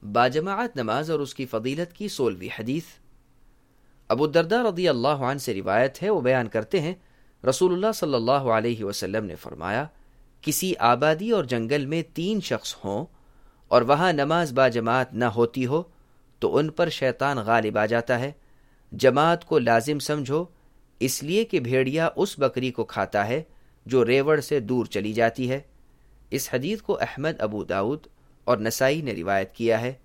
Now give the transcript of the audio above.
बाजमाअत नमाज और उसकी फजीलत की 16वीं हदीस। अबू दरदा रज़ी अल्लाह अन्हु से रिवायत है, वो बयान करते हैं रसूलुल्लाह सल्लल्लाहु अलैहि वसल्लम ने फरमाया, किसी आबादी और जंगल में 3 शख्स हों और वहां नमाज बाजमात न होती हो तो उन पर शैतान गालिब आ जाता है। जमात को लाजिम समझो, इसलिए कि भेड़िया उस बकरी को खाता है जो रेवड़ से दूर चली जाती है। इस हदीस को अहमद, अबू दाऊद और नसाई ने रिवायत किया है।